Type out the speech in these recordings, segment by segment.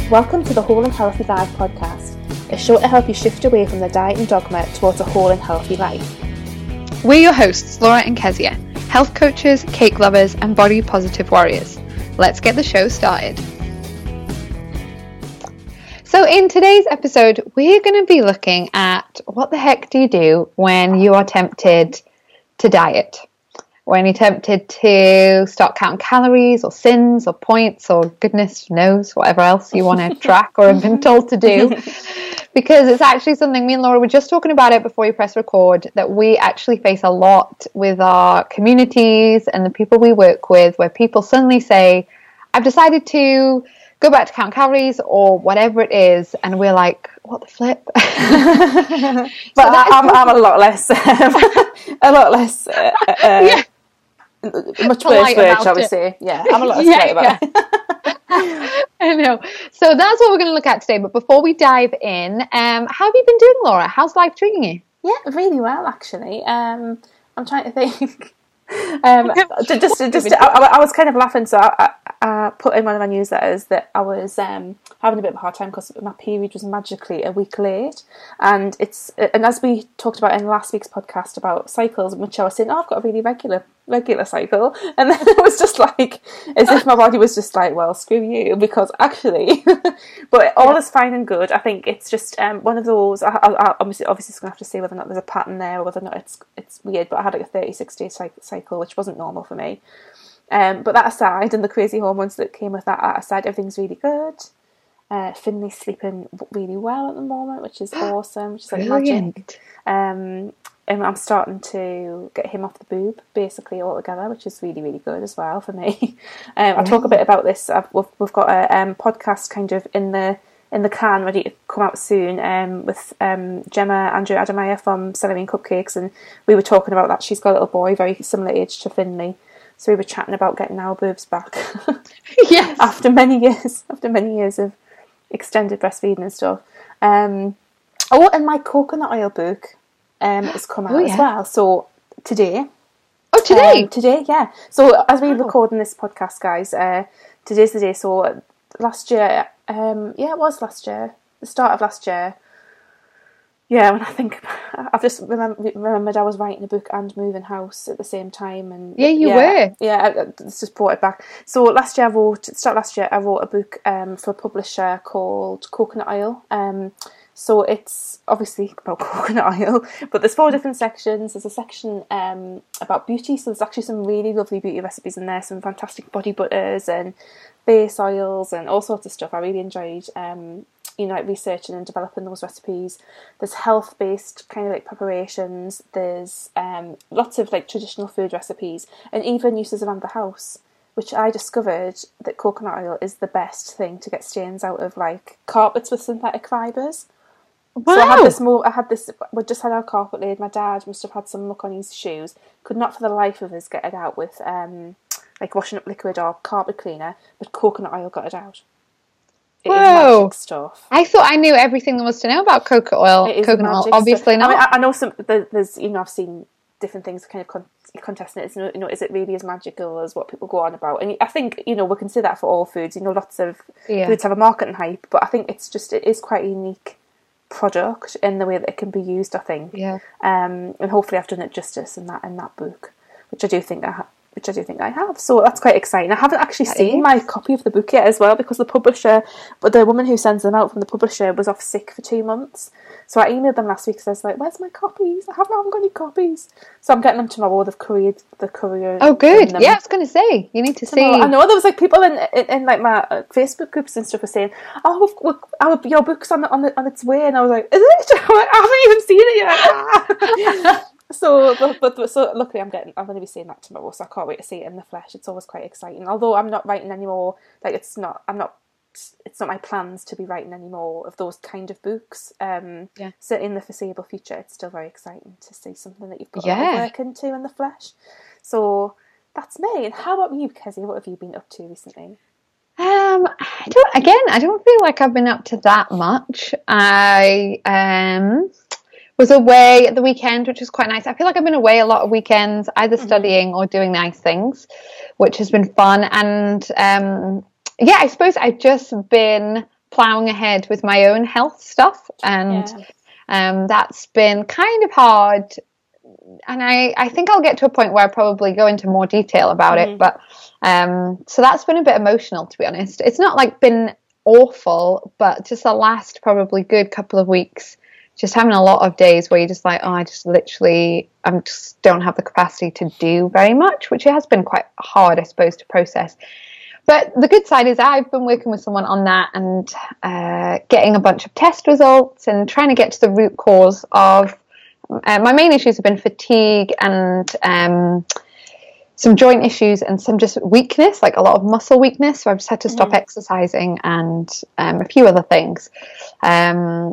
Welcome to the Whole and Healthy Life podcast, a show to help you shift away from the diet and dogma towards a whole and healthy life. We're your hosts, Laura and Kezia, health coaches, cake lovers, and body positive warriors. Let's get the show started. So in today's episode, we're going to be looking at what the heck do you do when you are tempted to diet? When you're tempted to start counting calories or sins or points or goodness knows whatever else you want to track or have been told to do. Because it's actually something, me and Laura were just talking about it before we press record, that we actually face a lot with our communities and the people we work with, where people suddenly say, I've decided to go back to count calories or whatever it is, and we're like, what the flip? But I'm a lot less yeah. Much worse word, shall we say. Yeah, I'm a lot less polite about it. I know. So that's what we're going to look at today. But before we dive in, how have you been doing, Laura? How's life treating you? Yeah, really well, actually. I'm trying to think. I was kind of laughing, so I put in one of my newsletters that I was having a bit of a hard time because my period was magically a week late, and as we talked about in last week's podcast about cycles, Michelle was saying, I've got a really regular cycle, and then it was just like as if my body was just like, well, screw you, because actually but all is fine and good. I think it's just one of those, I obviously just gonna have to say whether or not there's a pattern there or whether or not it's weird, but I had like a 36 day cycle, which wasn't normal for me, but that aside, and the crazy hormones that came with that aside, everything's really good. Finley's sleeping really well at the moment, which is awesome, which is like magic. And I'm starting to get him off the boob basically altogether, which is really, really good as well for me. I'll talk a bit about this. We've got a podcast kind of in the can ready to come out soon with Gemma Andrew Adamaya from Celery and Cupcakes, and we were talking about that. She's got a little boy very similar age to Finley, so we were chatting about getting our boobs back. Yes. after many years of extended breastfeeding and stuff. And my coconut oil book has come out as well. So today. Oh, today? Today, yeah. So as we're recording this podcast, guys, today's the day. So last year, it was last year, the start of last year. Yeah, when I think, I've just remembered I was writing a book and moving house at the same time, and you were. Yeah, it's just brought it back. So last year I wrote a book for a publisher called Coconut Oil. So it's obviously about coconut oil, but there's 4 different sections. There's a section about beauty, so there's actually some really lovely beauty recipes in there, some fantastic body butters and face oils and all sorts of stuff. I really enjoyed researching and developing those recipes. There's health-based kind of like preparations. There's lots of like traditional food recipes and even uses around the house, which I discovered that coconut oil is the best thing to get stains out of like carpets with synthetic fibres. Wow. So we just had our carpet laid. My dad must have had some muck on his shoes. Could not for the life of us get it out with like washing up liquid or carpet cleaner, but coconut oil got it out. It is magic stuff. I thought I knew everything there was to know about coconut oil. Obviously not. I mean, I know there's I've seen different things kind of contesting it. Is it really as magical as what people go on about? And I think we can say that for all foods. Lots of foods have a marketing hype, but I think it is quite a unique product in the way that it can be used, I think. Yeah. And hopefully I've done it justice in that book, which I do think I have. So that's quite exciting. I haven't actually seen my copy of the book yet as well, because the woman who sends them out from the publisher was off sick for 2 months. So I emailed them last week because I was like, where's my copies? I haven't got any copies. So I'm getting them tomorrow. They've couriered the courier. Oh, good. Yeah, I was going to say, you need to tomorrow. see. I know there was like people in like my Facebook groups and stuff were saying, your book's on its way, and I was like, is it? I'm like, I haven't even seen it yet. So luckily I'm going to be seeing that tomorrow, so I can't wait to see it in the flesh. It's always quite exciting. Although I'm not writing anymore, like it's not my plans to be writing any more of those kind of books. So in the foreseeable future, it's still very exciting to see something that you've put a lot of work into in the flesh. So that's me. And how about you, Kezia? What have you been up to recently? I don't feel like I've been up to that much. I was away at the weekend, which was quite nice. I feel like I've been away a lot of weekends, either studying or doing nice things, which has been fun. And I suppose I've just been ploughing ahead with my own health stuff, and that's been kind of hard. And I think I'll get to a point where I probably go into more detail about it, but so that's been a bit emotional, to be honest. It's not like been awful, but just the last probably good couple of weeks, just having a lot of days where you're just like, oh, I just don't have the capacity to do very much, which it has been quite hard, I suppose, to process. But the good side is I've been working with someone on that and getting a bunch of test results and trying to get to the root cause of my main issues have been fatigue and some joint issues and some just weakness, like a lot of muscle weakness. So I've just had to stop exercising and a few other things. And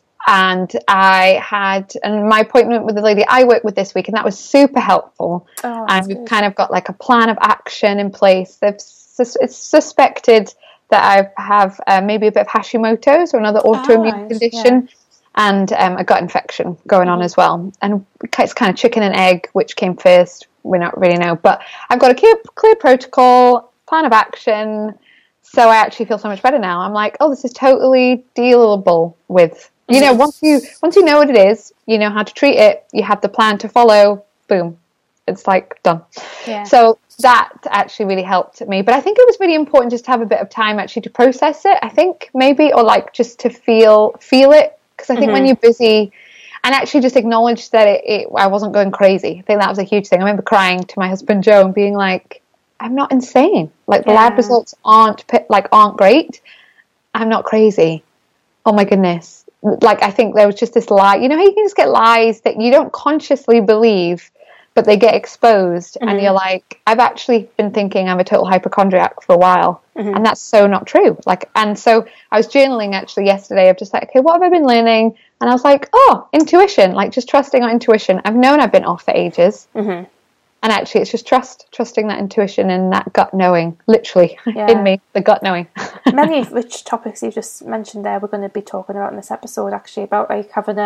I had my appointment with the lady I work with this week, and that was super helpful. And we've kind of got like a plan of action in place. It's suspected that I have maybe a bit of Hashimoto's or another autoimmune condition. Yeah. And a gut infection going on as well. And it's kind of chicken and egg, which came first, we don't really know. But I've got a clear protocol, plan of action, so I actually feel so much better now. I'm like, oh, this is totally dealable with. You know, once you know what it is, you know how to treat it, you have the plan to follow, boom, it's like done. Yeah. So that actually really helped me. But I think it was really important just to have a bit of time actually to process it, I think, maybe, or like just to feel it. Because I think when you're busy, and actually just acknowledge that I wasn't going crazy. I think that was a huge thing. I remember crying to my husband Joe and being like, I'm not insane. Like the lab results aren't great. I'm not crazy. Oh my goodness. Like I think there was just this lie. You know how you can just get lies that you don't consciously believe, but they get exposed, and you're like, I've actually been thinking I'm a total hypochondriac for a while, and that's so not true. Like, and so I was journaling actually yesterday of just like, okay, what have I been learning? And I was like, oh, intuition, like just trusting our intuition. I've known I've been off for ages, and actually it's just trusting that intuition and that gut knowing, literally in me, the gut knowing. Many of which topics you just mentioned there, we're going to be talking about in this episode, actually, about like having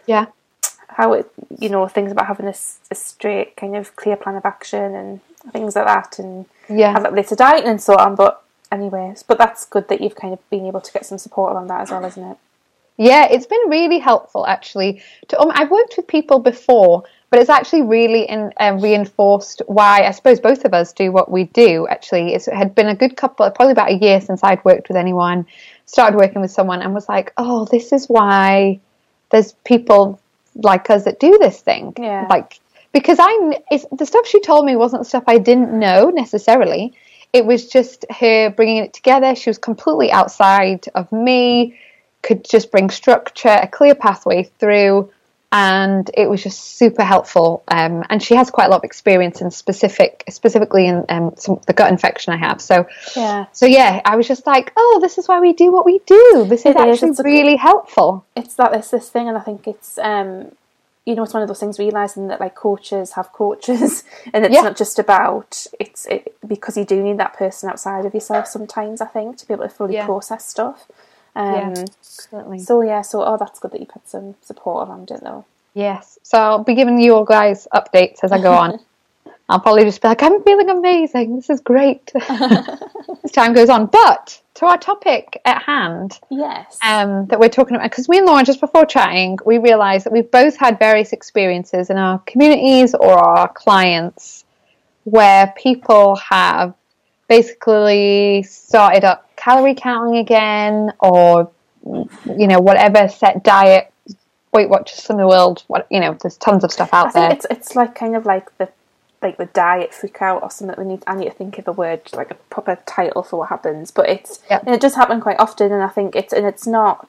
how it, you know, things about having a straight kind of clear plan of action and things like that, and have it later diet and so on. But anyways, but that's good that you've kind of been able to get some support around that as well, isn't it? Yeah, it's been really helpful actually. I've worked with people before, but it's actually really reinforced why I suppose both of us do what we do. Actually, it had been a good probably about a year since I'd worked with anyone, started working with someone, and was like, oh, this is why there's people like us that do this thing. Yeah. Like, because the stuff she told me wasn't stuff I didn't know necessarily. It was just her bringing it together. She was completely outside of me, could just bring structure, a clear pathway through, and it was just super helpful. And she has quite a lot of experience in specifically in the gut infection I have. So I was just like, oh, this is why we do what we do. This is actually really helpful. It's like this thing, and I think it's you know, it's one of those things, realising that like coaches have coaches, and it's not just about because you do need that person outside of yourself sometimes, I think, to be able to fully process stuff. Certainly. So that's good that you've had some support around it though. Yes. So I'll be giving you all guys updates as I go on. I'll probably just be like, I'm feeling amazing. This is great. As time goes on. But to our topic at hand. Yes. That we're talking about, because me and Lauren, just before chatting, we realised that we've both had various experiences in our communities or our clients where people have basically started up calorie counting again, or you know, whatever set diet, Weight Watchers from the world. There's tons of stuff out there. I think it's like kind of like the diet freak out or something. I need to think of a word, like a proper title for what happens. But and it does happen quite often, and I think it's not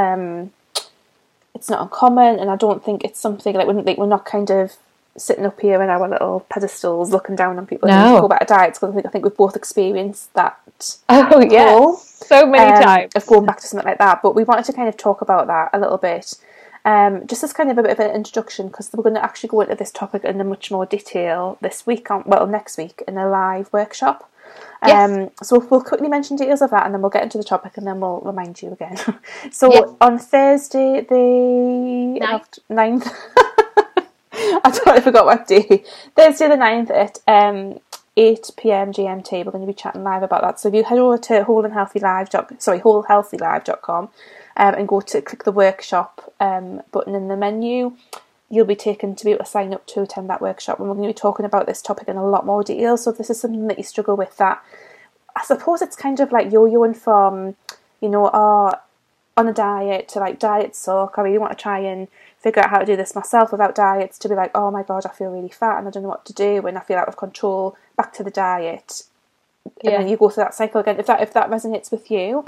uncommon, and I don't think it's something like we're not kind of sitting up here in our little pedestals looking down on people who go about a diet, because I think we've both experienced that. Oh yeah, so many times of going back to something like that. But we wanted to kind of talk about that a little bit, just as kind of a bit of an introduction, because we're going to actually go into this topic in much more detail next week in a live workshop. So we'll quickly mention details of that, and then we'll get into the topic, and then we'll remind you again. So on Thursday the 9th I totally forgot what day. Thursday the 9th at 8 p.m. GMT. We're going to be chatting live about that. So if you head over to wholehealthylive.com and go to click the workshop button in the menu, you'll be taken to be able to sign up to attend that workshop. And we're going to be talking about this topic in a lot more detail. So if this is something that you struggle with, that I suppose it's kind of like yo-yoing from, on a diet to like diet suck. I really want to try and figure out how to do this myself without diets, to be like, oh my God, I feel really fat and I don't know what to do and I feel out of control, back to the diet. And then you go through that cycle again. If that resonates with you,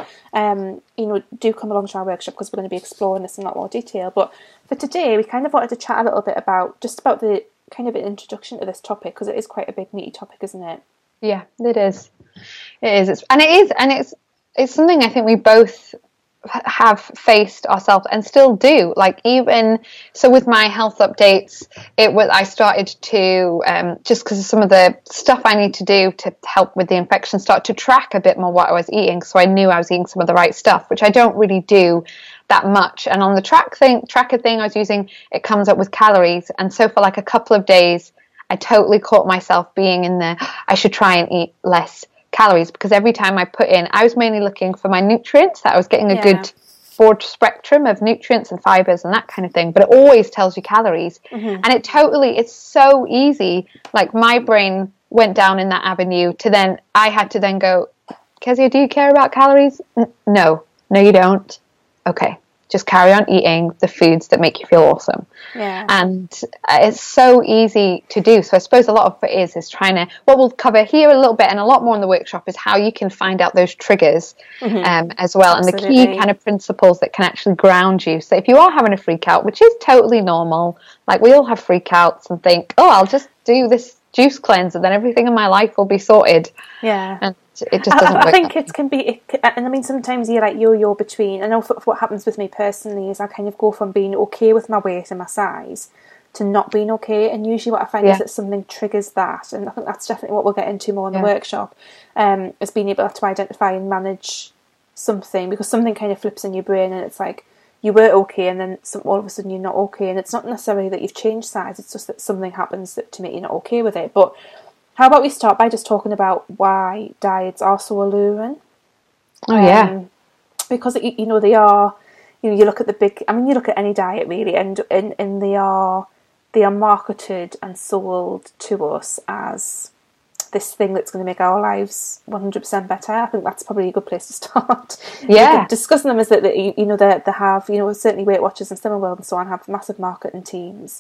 do come along to our workshop, because we're going to be exploring this in a lot more detail. But for today, we kind of wanted to chat a little bit about the kind of an introduction to this topic, because it is quite a big meaty topic, isn't it? Yeah, it is. It is. It's something I think we both have faced ourselves and still do. Like, even so with my health updates, I started to just because of some of the stuff I need to do to help with the infection, start to track a bit more what I was eating, so I knew I was eating some of the right stuff, which I don't really do that much. And on the tracker thing I was using, it comes up with calories, and so for like a couple of days I totally caught myself being in there, I should try and eat less calories, because every time I put in, I was mainly looking for my nutrients, that I was getting a good broad spectrum of nutrients and fibers and that kind of thing, but it always tells you calories. And it's so easy, like my brain went down in that avenue to then, I had to then go, Kezia, do you care about calories? No you don't. Okay, just carry on eating the foods that make you feel awesome. And it's so easy to do. So I suppose a lot of it is trying to, what we'll cover here a little bit and a lot more in the workshop, is how you can find out those triggers as well. Absolutely. And the key kind of principles that can actually ground you. So if you are having a freak out, which is totally normal, like we all have freakouts and think, oh, I'll just do this juice cleanse and then everything in my life will be sorted. And it just doesn't work. I think it can be, and I mean, sometimes you're like yo-yo between, I know what happens with me personally is I kind of go from being okay with my weight and my size to not being okay, and usually what I find is that something triggers that, and I think that's definitely what we'll get into more in the workshop, is being able to identify and manage something, because something kind of flips in your brain and it's like you were okay and then all of a sudden you're not okay, and it's not necessarily that you've changed size, it's just that something happens to make you not okay with it. But how about we start by just talking about why diets are so alluring? Because they are, you look at you look at any diet really, and they are marketed and sold to us as this thing that's going to make our lives 100% better. I think that's probably a good place to start. Discussing them is that they have, certainly Weight Watchers and Slimming World and so on have massive marketing teams,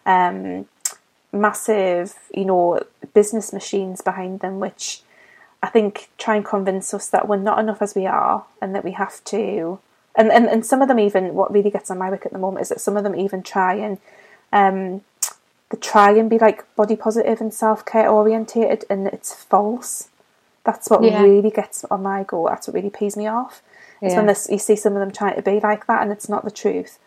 massive, business machines behind them, which I think try and convince us that we're not enough as we are, and that we have to, and some of them even, what really gets on my wick at the moment is that some of them even try and be like body positive and self-care orientated, and it's false. That's what really gets on my goat. That's what really pees me off. It's when you see some of them trying to be like that and it's not the truth.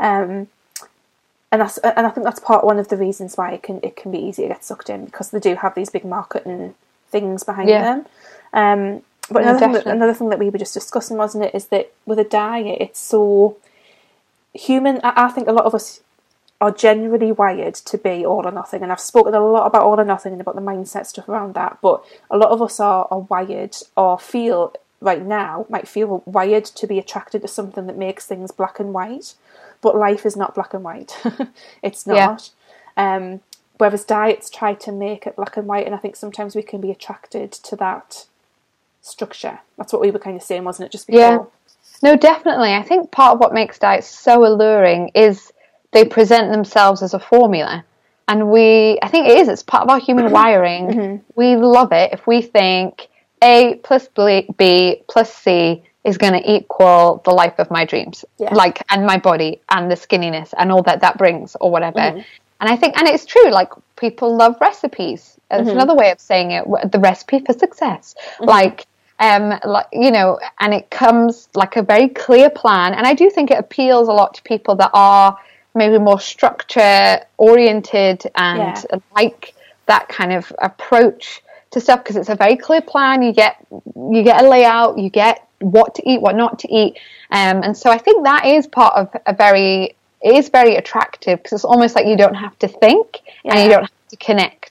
And I think that's one of the reasons why it can be easy to get sucked in, because they do have these big marketing things behind them. But another thing that we were just discussing, wasn't it, is that with a diet, it's so human. I think a lot of us are generally wired to be all or nothing, and I've spoken a lot about all or nothing and about the mindset stuff around that. But a lot of us are wired, or might feel wired to be attracted to something that makes things black and white. But life is not black and white. It's not. Whereas diets try to make it black and white, and I think sometimes we can be attracted to that structure. That's what we were kind of saying, wasn't it, just before? Yeah. No, definitely. I think part of what makes diets so alluring is they present themselves as a formula. And I think it's part of our human wiring. We love it if we think A plus B plus C is going to equal the life of my dreams, and my body and the skinniness and all that brings, or whatever. And I think, and it's true, like people love recipes. That's another way of saying it, the recipe for success. And it comes like a very clear plan. And I do think it appeals a lot to people that are maybe more structure oriented and like that kind of approach to stuff, because it's a very clear plan. You get a layout, you get what to eat, what not to eat, and so I think that is part of it is very attractive, because it's almost like you don't have to think and you don't have to connect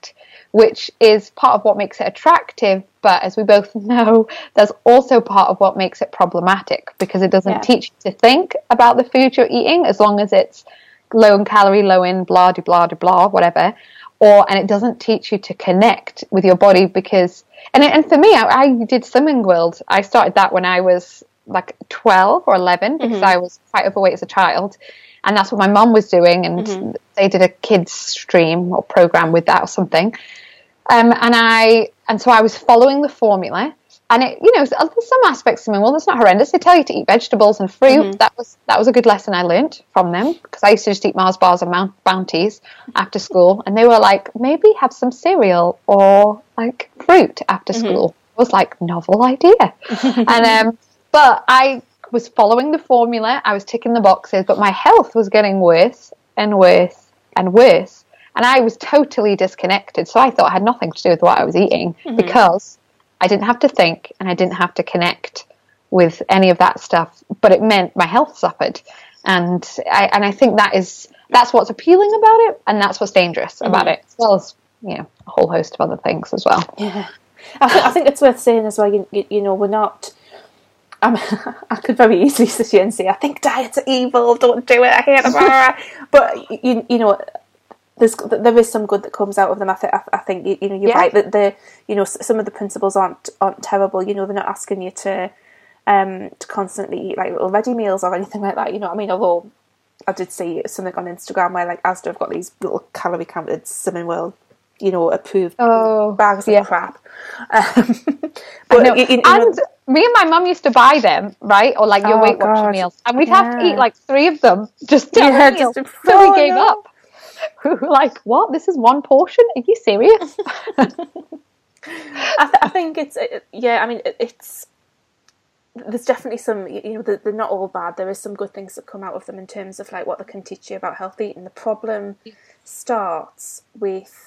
which is part of what makes it attractive. But as we both know, there's also part of what makes it problematic, because it doesn't teach you to think about the food you're eating, as long as it's low in calorie, low in blah, de blah, de blah, whatever. And it doesn't teach you to connect with your body, because, and for me, I did Slimming World. I started that when I was like 12 or 11, because I was quite overweight as a child. And that's what my mum was doing. And they did a kids stream or program with that or something. And so I was following the formula, and it, you know, there's some aspects to me, well, that's not horrendous. They tell you to eat vegetables and fruit. That was a good lesson I learned from them, because I used to just eat Mars bars and Bounties after school, and they were like, maybe have some cereal or like fruit after school. It was like, novel idea. And but I was following the formula, I was ticking the boxes, but my health was getting worse and worse and worse. And I was totally disconnected. So I thought it had nothing to do with what I was eating, because I didn't have to think and I didn't have to connect with any of that stuff. But it meant my health suffered. And I think that's what's appealing about it, and that's what's dangerous about it, as well as, you know, a whole host of other things as well. Yeah. I think it's worth saying as well, you know, we're not... I could very easily sit here and say, I think diets are evil, don't do it, I hate them. But, you know... There is some good that comes out of them. I think you know, you're right that you know, some of the principles aren't terrible. You know, they're not asking you to constantly eat like little ready meals or anything like that. You know what I mean? Although I did see something on Instagram where like Asda have got these little calorie counted Slimming World, you know, approved bags of crap. But you know, me and my mum used to buy them, right? Or like your Weight Watchers meals, and we'd have to eat like 3 of them just to meal. So we gave up. We were like, what? This is one portion? Are you serious? I think it's, I mean, it's, there's definitely some, you know, they're not all bad. There is some good things that come out of them in terms of like what they can teach you about healthy eating. The problem starts with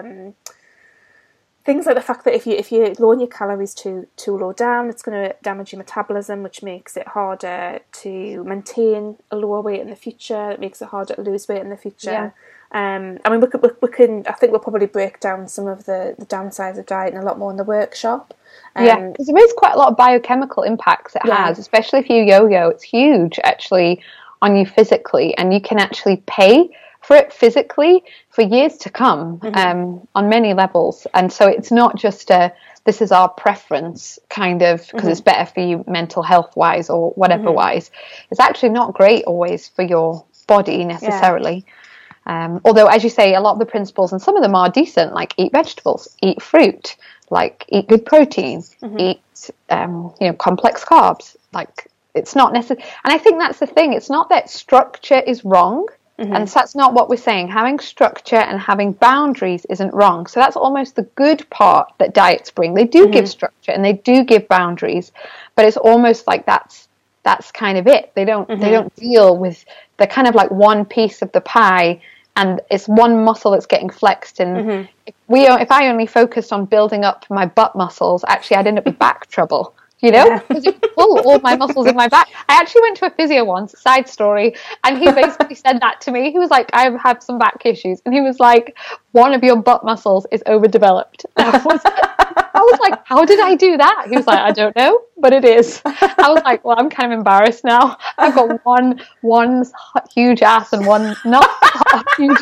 things like the fact that if you're lowering your calories too low down, it's going to damage your metabolism, which makes it harder to maintain a lower weight in the future. It makes it harder to lose weight in the future. Yeah. I mean, we can. I think we'll probably break down some of the downsides of dieting a lot more in the workshop. Because there is quite a lot of biochemical impacts it has, especially if you yo-yo. It's huge, actually, on you physically, and you can actually pay for it physically for years to come, on many levels. And so it's not just this is our preference kind of, because it's better for you mental health wise or whatever wise. It's actually not great always for your body necessarily. Although, as you say, a lot of the principles, and some of them are decent, like eat vegetables, eat fruit, like eat good protein, eat you know, complex carbs. Like, it's not necessary. And I think that's the thing. It's not that structure is wrong. And so that's not what we're saying. Having structure and having boundaries isn't wrong. So that's almost the good part that diets bring. They do give structure and they do give boundaries, but it's almost like that's kind of it. They don't deal with the kind of like one piece of the pie, and it's one muscle that's getting flexed. And if I only focused on building up my butt muscles, actually I'd end up with back trouble. You know, because it would pull all my muscles in my back. I actually went to a physio once, side story, and he basically said that to me. He was like, I have some back issues. And he was like, one of your butt muscles is overdeveloped. I was like, how did I do that? He was like, I don't know, but it is. I was like, well, I'm kind of embarrassed now. I've got one huge ass and one not huge.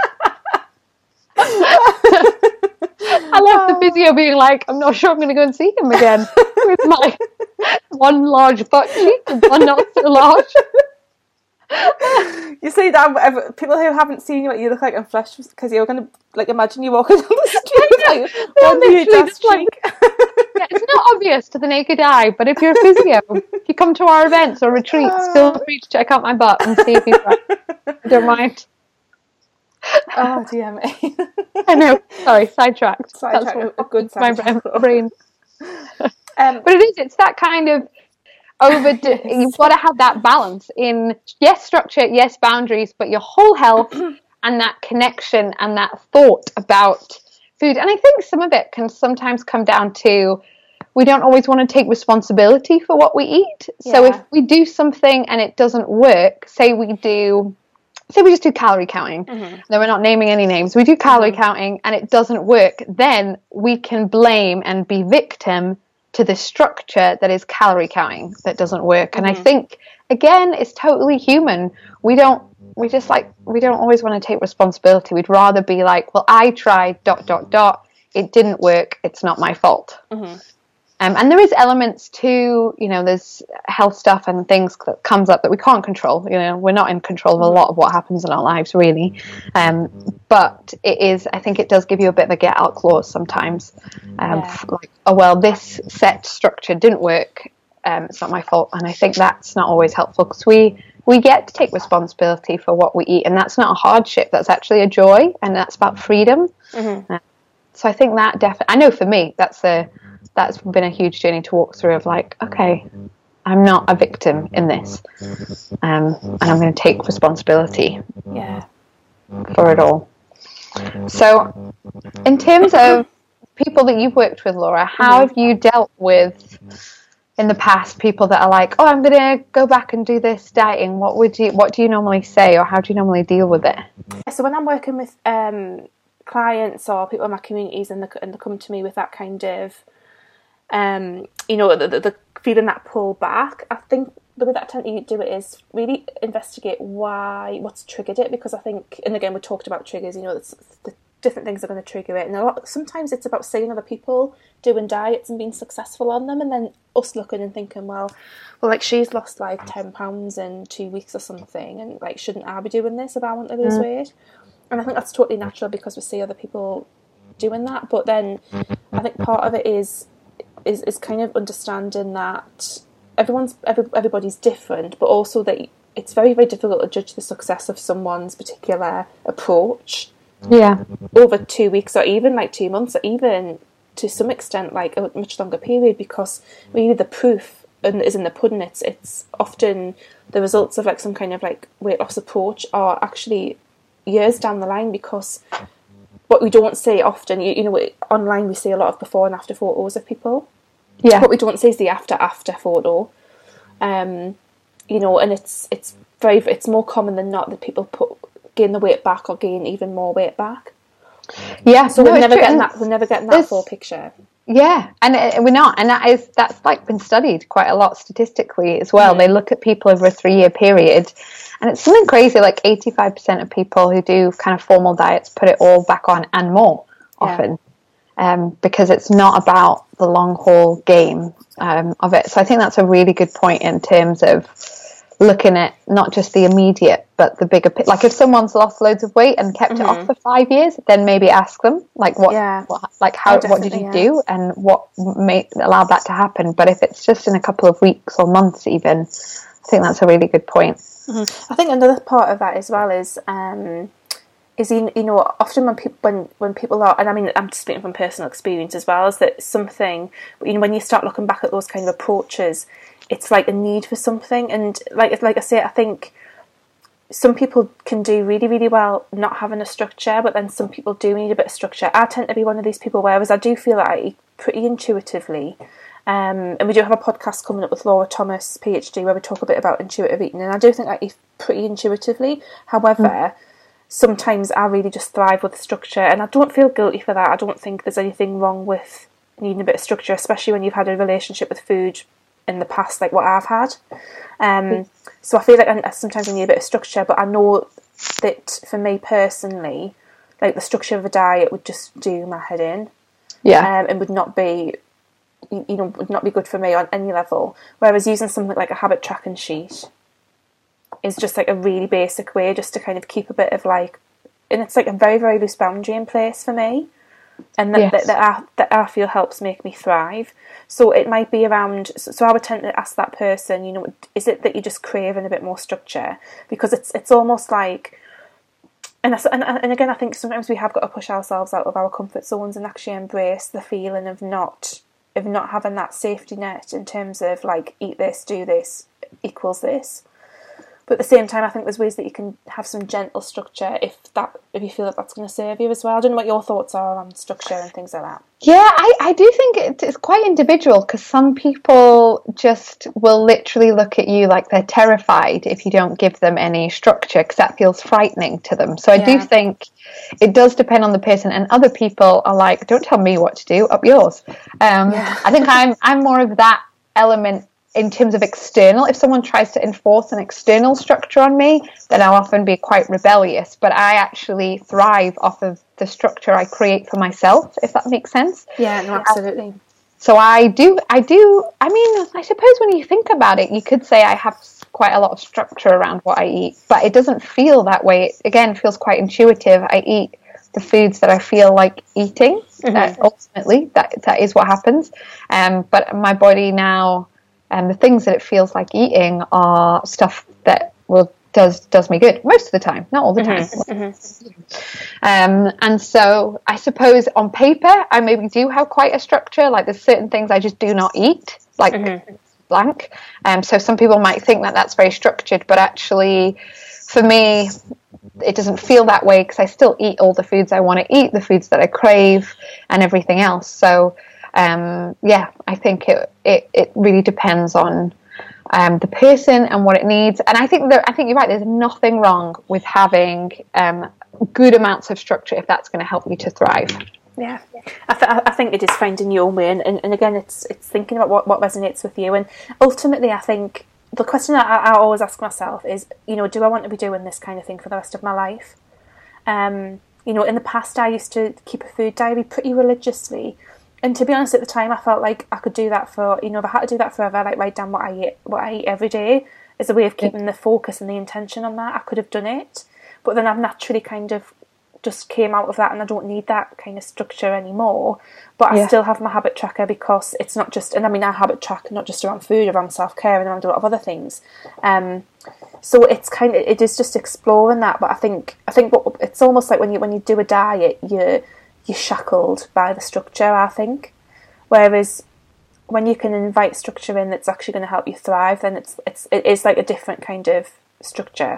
I left the physio being like, I'm not sure I'm going to go and see him again with my one large butt cheek and one not so large. You see that people who haven't seen you what you look like in flesh, because you're going to like imagine you walking down the street like one huge ass cheek. It's not obvious to the naked eye, but if you're a physio, if you come to our events or retreats, feel free to check out my butt and see if you're right. I don't mind. Oh dear me. I know. Sorry, sidetracked. A good sidetrack. My brain. But it's that kind of you've got to have that balance in, yes, structure, yes, boundaries, but your whole health and that connection and that thought about food. And I think some of it can sometimes come down to, we don't always want to take responsibility for what we eat. So if we do something and it doesn't work, say we do say we just do calorie counting, then we're not naming any names, we do calorie counting and it doesn't work, then we can blame and be victim to the structure that is calorie counting that doesn't work. And I think, again, it's totally human. We don't always want to take responsibility. We'd rather be like, well, I tried ... It didn't work. It's not my fault. And there is elements to, there's health stuff and things that comes up that we can't control. We're not in control of a lot of what happens in our lives, really. But I think it does give you a bit of a get out clause sometimes. Like, oh, well, this set structure didn't work. It's not my fault. And I think that's not always helpful, because we get to take responsibility for what we eat. And that's not a hardship. That's actually a joy. And that's about freedom. So I think that I know for me, that's been a huge journey to walk through, of like, okay, I'm not a victim in this, and I'm going to take responsibility for it all. So in terms of people that you've worked with, Laura, how have you dealt with in the past people that are like, oh, I'm going to go back and do this dieting? What do you normally say, or how do you normally deal with it? So when I'm working with clients or people in my communities, and they come to me with that kind of the feeling that pull back, I think the way that I tend to do it is really investigate what's triggered it, because I think, and again, we talked about triggers, the different things are going to trigger it, and sometimes it's about seeing other people doing diets and being successful on them, and then us looking and thinking, well, like, she's lost like 10 pounds in 2 weeks or something, and like, shouldn't I be doing this if I want to lose weight? And I think that's totally natural because we see other people doing that. But then I think part of it is kind of understanding that everybody's different, but also that it's very, very difficult to judge the success of someone's particular approach over 2 weeks, or even like 2 months, or even to some extent like a much longer period, because really the proof is in the pudding. It's often the results of like some kind of like weight loss approach are actually years down the line, because what we don't see often, online we see a lot of before and after photos of people. What we don't see is the after photo. And it's more common than not that people gain the weight back or gain even more weight back. So we're never getting that full picture. And we're not, and that's like been studied quite a lot statistically as well. They look at people over a 3-year period, and it's something crazy, like 85% of people who do kind of formal diets put it all back on and more often, because it's not about the long haul game of it. So I think that's a really good point in terms of looking at not just the immediate, but the bigger picture. Like, if someone's lost loads of weight and kept it off for 5 years, then maybe ask them, like, what did you do, and what allowed that to happen. But if it's just in a couple of weeks or months even, I think that's a really good point. I think another part of that as well is often when people are, and I mean, I'm just speaking from personal experience as well, is that something, when you start looking back at those kind of approaches, it's like a need for something. And like I say, I think some people can do really, really well not having a structure, but then some people do need a bit of structure. I tend to be one of these people, whereas I do feel that I eat pretty intuitively. And we do have a podcast coming up with Laura Thomas, PhD, where we talk a bit about intuitive eating, and I do think I eat pretty intuitively. However, sometimes I really just thrive with structure, and I don't feel guilty for that. I don't think there's anything wrong with needing a bit of structure, especially when you've had a relationship with food in the past, like what I've had. So I feel like sometimes I need a bit of structure, but I know that for me personally, like, the structure of a diet would just do my head in. And would not be good for me on any level. Whereas using something like a habit tracking sheet is just like a really basic way just to kind of keep a bit of like, and it's like a very, very loose boundary in place for me, and that I feel helps make me thrive. So it might be around, so I would tend to ask that person, is it that you're just craving a bit more structure? Because it's almost like, and again, I think sometimes we have got to push ourselves out of our comfort zones and actually embrace the feeling of not having that safety net in terms of like, eat this, do this, equals this. But at the same time, I think there's ways that you can have some gentle structure if you feel that that's going to serve you as well. I don't know what your thoughts are on structure and things like that. Yeah, I do think it's quite individual, because some people just will literally look at you like they're terrified if you don't give them any structure, because that feels frightening to them. So I do think it does depend on the person, and other people are like, don't tell me what to do, up yours. I think I'm more of that element in terms of external. If someone tries to enforce an external structure on me, then I'll often be quite rebellious. But I actually thrive off of the structure I create for myself, if that makes sense. Yeah, no, absolutely. So I do. I mean, I suppose when you think about it, you could say I have quite a lot of structure around what I eat, but it doesn't feel that way. It, again, feels quite intuitive. I eat the foods that I feel like eating. Ultimately, that is what happens. But my body now, and the things that it feels like eating are stuff that does me good most of the time, not all the time. And so I suppose on paper I maybe do have quite a structure. Like there's certain things I just do not eat, like blank. So some people might think that that's very structured, but actually for me it doesn't feel that way, because I still eat all the foods I want to eat, the foods that I crave and everything else. So I think it really depends on the person and what it needs. And I think you're right. There's nothing wrong with having good amounts of structure if that's going to help you to thrive. Yeah, I think it is finding your own way, and again, it's thinking about what resonates with you. And ultimately, I think the question that I always ask myself is, do I want to be doing this kind of thing for the rest of my life? In the past, I used to keep a food diary pretty religiously. And to be honest, at the time, I felt like I could do that for, if I had to do that forever, like write down what I eat every day as a way of keeping the focus and the intention on that, I could have done it. But then I've naturally kind of just came out of that, and I don't need that kind of structure anymore. But I still have my habit tracker, because it's not just, and I mean, I habit track not just around food, around self-care and around a lot of other things. So it is just exploring that. But I think it's almost like when you do a diet, you're shackled by the structure, I think. Whereas when you can invite structure in that's actually going to help you thrive, then it is like a different kind of structure.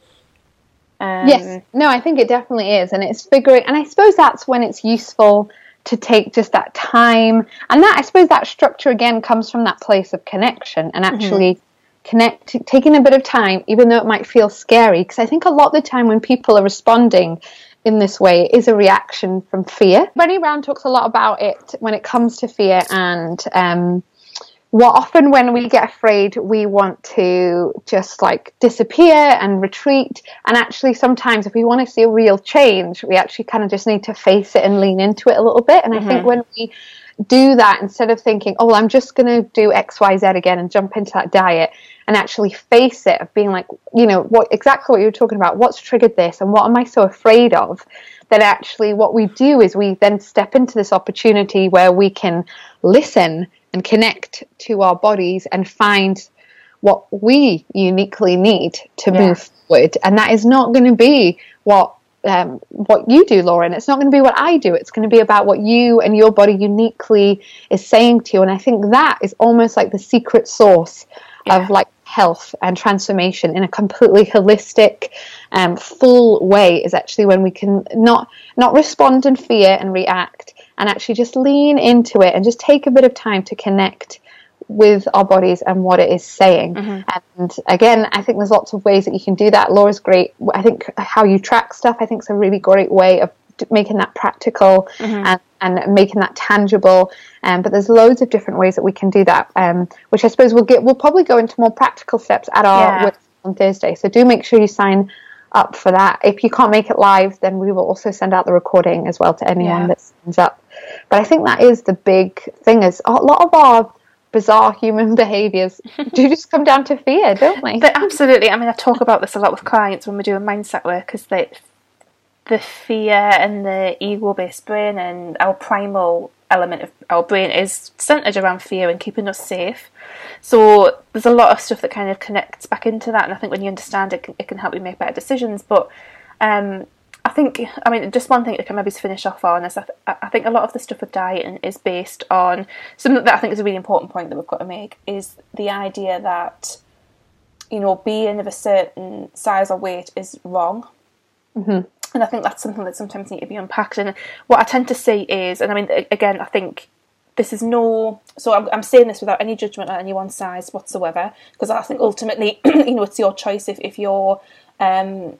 Yes, no, I think it definitely is, and it's figuring. And I suppose that's when it's useful to take just that time, and that I suppose that structure again comes from that place of connection and actually taking a bit of time, even though it might feel scary. Because I think a lot of the time when people are responding in this way is a reaction from fear. Brené Brown talks a lot about it when it comes to fear, and what often when we get afraid, we want to just like disappear and retreat. And actually sometimes if we want to see a real change, we actually kind of just need to face it and lean into it a little bit. And I think when we do that, instead of thinking, oh, I'm just going to do X, Y, Z again and jump into that diet, and actually face it, of being like, exactly what you were talking about, what's triggered this and what am I so afraid of, then actually what we do is we then step into this opportunity where we can listen and connect to our bodies and find what we uniquely need to move forward. And that is not going to be what you do, Lauren. It's not going to be what I do. It's going to be about what you and your body uniquely is saying to you. And I think that is almost like the secret sauce of like health and transformation in a completely holistic, full way, is actually when we can not respond in fear and react, and actually just lean into it and just take a bit of time to connect with our bodies and what it is saying. And again, I think there's lots of ways that you can do that. Laura's great. I think how you track stuff, I think, is a really great way of making that practical and making that tangible. But there's loads of different ways that we can do that, which I suppose we'll probably go into more practical steps at our workshop on Thursday. So do make sure you sign up for that. If you can't make it live, then we will also send out the recording as well to anyone that signs up. But I think that is the big thing, is a lot of our bizarre human behaviours do just come down to fear, don't they? But absolutely. I mean, I talk about this a lot with clients when we're doing mindset work, because the fear and the ego-based brain and our primal element of our brain is centred around fear and keeping us safe. So there's a lot of stuff that kind of connects back into that, and I think when you understand it, it can help you make better decisions. But I think, just one thing that can maybe finish off on is I think a lot of the stuff with dieting is based on something that I think is a really important point that we've got to make, is the idea that being of a certain size or weight is wrong. Mm-hmm. And I think that's something that sometimes needs to be unpacked. And what I tend to see is, and I mean, again, I think this is I'm saying this without any judgment on anyone's size whatsoever, because I think ultimately, it's your choice. If you're of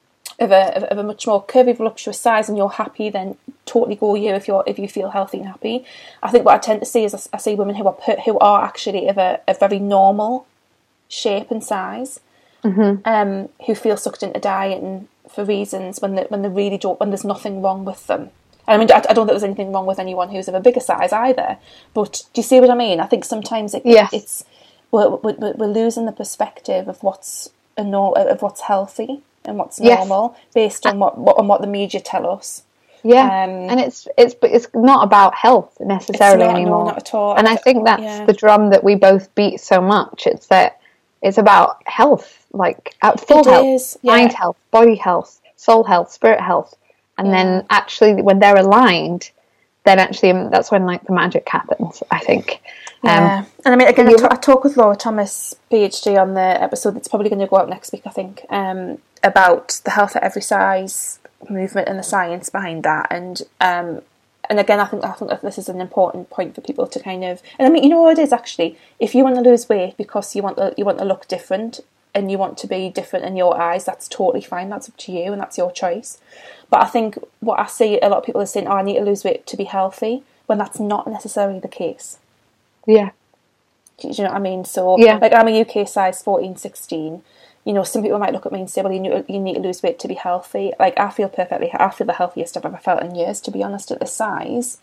a much more curvy, voluptuous size and you're happy, then totally go you if you feel healthy and happy. I think what I tend to see is I see women who are actually of a very normal shape and size, who feel sucked into dieting for reasons when they really don't, when there's nothing wrong with them. I mean, I don't think there's anything wrong with anyone who's of a bigger size either. But do you see what I mean? I think sometimes we're losing the perspective of what's healthy and what's normal based on what the media tell us. Yeah, and it's not about health necessarily anymore. No, not at all. And I think that's the drum that we both beat so much. It's that it's about health, like full health, mind health, body health, soul health, spirit health. And then actually when they're aligned, then actually that's when like the magic happens, I think. And I mean, again, I talk with Laura Thomas, PhD, on the episode that's probably going to go out next week, I think, about the health at every size movement and the science behind that. And again, I think that this is an important point for people to kind of, and I mean, you know what it is actually, if you want to lose weight because you want to look different and you want to be different in your eyes, that's totally fine. That's up to you and that's your choice. But I think what I see a lot of people are saying, I need to lose weight to be healthy, when that's not necessarily the case. Yeah. Do you know what I mean? So, like, I'm a UK size 14, 16. Some people might look at me and say, well, you need to lose weight to be healthy. Like, I feel the healthiest I've ever felt in years, to be honest, at this size.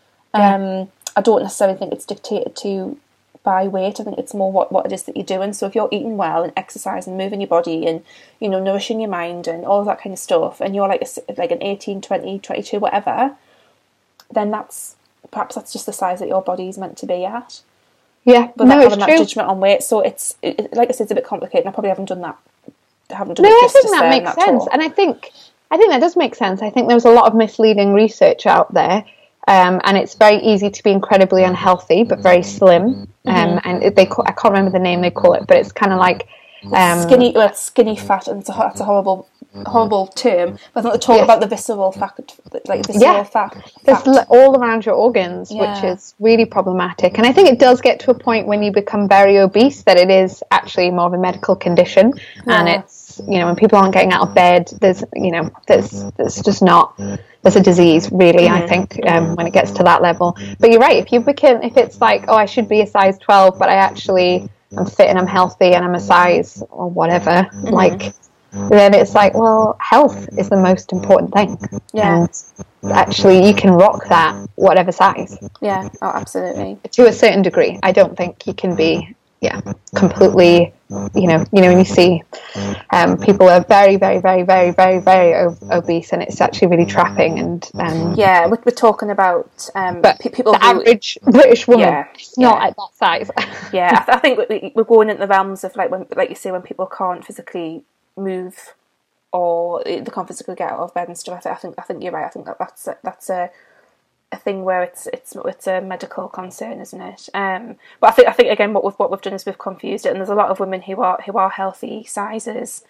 I don't necessarily think it's dictated to by weight. I think it's more what it is that you're doing. So if you're eating well and exercising, moving your body and, nourishing your mind and all of that kind of stuff, and you're like an 18, 20, 22, whatever, then perhaps that's just the size that your body is meant to be at. Yeah, without having that judgment on weight. So it's like I said, it's a bit complicated, and I probably haven't done it justice. I think that makes sense, and I think that does make sense. I think there's a lot of misleading research out there, and it's very easy to be incredibly unhealthy but very slim. And I can't remember the name they call it, but it's kind of like skinny fat, and that's a horrible term. But I think they talk about the visceral fat, like visceral fat. It's all around your organs, which is really problematic. And I think it does get to a point when you become very obese that it is actually more of a medical condition, and it's when people aren't getting out of bed, there's a disease really. I think when it gets to that level. But you're right. If it's like, oh, I should be a size 12, but I'm fit and I'm healthy and I'm a size or whatever, then it's like, well, health is the most important thing. Yeah. And actually, you can rock that whatever size. Yeah, oh, absolutely. To a certain degree. I don't think you can be, completely, when you see people are very, very, very, very, very, very obese, and it's actually really trapping. And we're talking about but people the average British woman not at that size. I think we're going into the realms of like you say, when people can't physically move or they can't physically get out of bed and stuff. I think you're right. I think that's a thing where it's a medical concern, isn't it? But I think again what we've done is we've confused it, and there's a lot of women who are healthy sizes,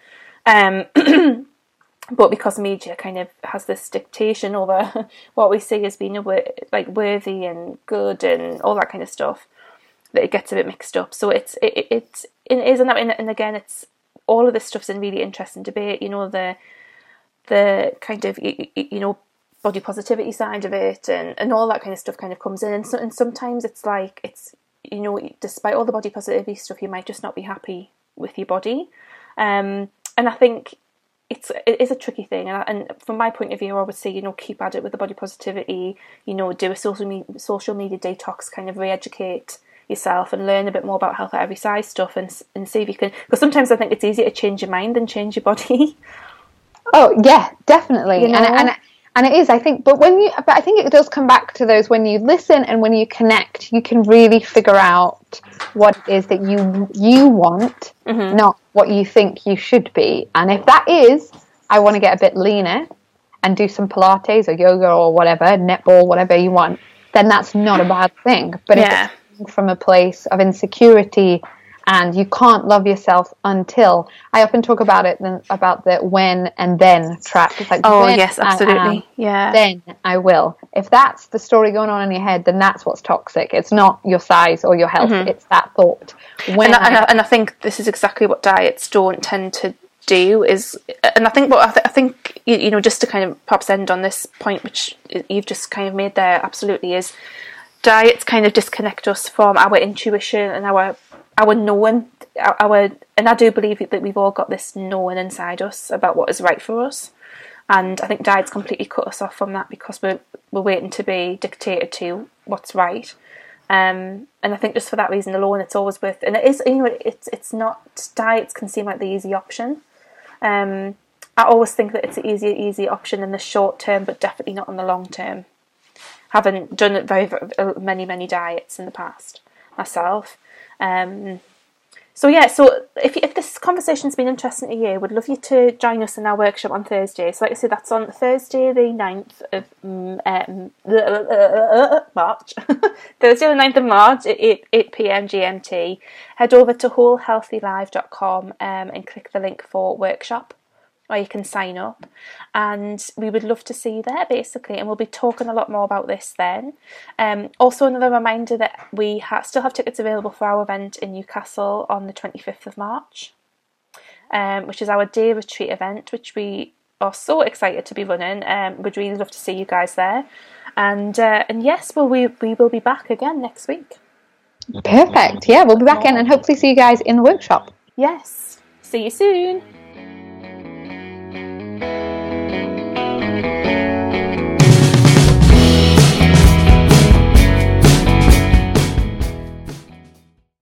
but because media kind of has this dictation over what we see as being worthy and good and all that kind of stuff, that it gets a bit mixed up. So it is, and again, it's all of this stuff's in really interesting debate. The kind of body positivity side of it and all that kind of stuff kind of comes in, and sometimes it's despite all the body positivity stuff, you might just not be happy with your body, and I think it is a tricky thing, and from my point of view, I would say keep at it with the body positivity, do a social media detox, kind of re-educate yourself and learn a bit more about health at every size stuff, and see if you can, because sometimes I think it's easier to change your mind than change your body. Oh yeah, definitely. And it is, I think, but I think it does come back to those, when you listen and when you connect, you can really figure out what it is that you want, not what you think you should be. And if that is, I want to get a bit leaner and do some Pilates or yoga or whatever, netball, whatever you want, then that's not a bad thing. But if it's from a place of insecurity and you can't love yourself until, I often talk about it, about the when and then track. It's like, oh yes, absolutely, then I will. If that's the story going on in your head, then that's what's toxic. It's not your size or your health, it's that thought. And I think this is exactly what diets don't tend to do, is, and I think I think you know, just to kind of perhaps end on this point which you've just kind of made there, absolutely, is diets kind of disconnect us from our intuition and our knowing, and I do believe that we've all got this knowing inside us about what is right for us, and I think diets completely cut us off from that because we're waiting to be dictated to what's right, and I think just for that reason alone, it's always worth. And it is, you know, it's not, diets can seem like the easy option. I always think that it's an easy option in the short term, but definitely not in the long term. Having done it very many diets in the past myself. So if this conversation's been interesting to you, we'd love you to join us in our workshop on Thursday. So like I said, that's on Thursday the 9th of March. Thursday the 9th of March at 8 p.m. GMT. Head over to wholehealthylive.com and click the link for workshop, or you can sign up, and we would love to see you there, basically, and we'll be talking a lot more about this then. Also, another reminder that we still have tickets available for our event in Newcastle on the 25th of March, which is our day retreat event, which we are so excited to be running. We'd really love to see you guys there, and yes, we will be back again next week. Perfect. Yeah, we'll be back in and hopefully see you guys in the workshop. Yes. See you soon.